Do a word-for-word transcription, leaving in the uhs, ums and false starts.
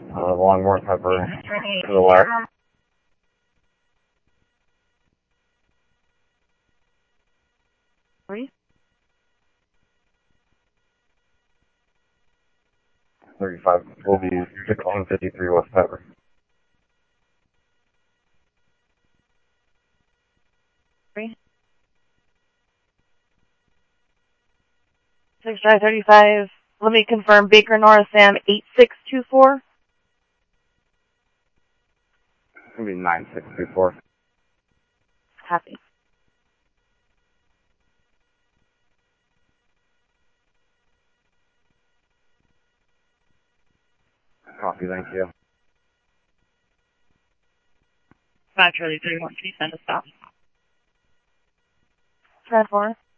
Uh, Longmore Pepper to the left. Three. thirty-five will be six one fifty-three West Pepper. Three. Six Drive thirty-five. Let me confirm. Baker Norris Sam eight six two four. It's going to be nine six two four. Happy. Copy, thank you. five Charlie thirty-one, can you send a stop? Transformer.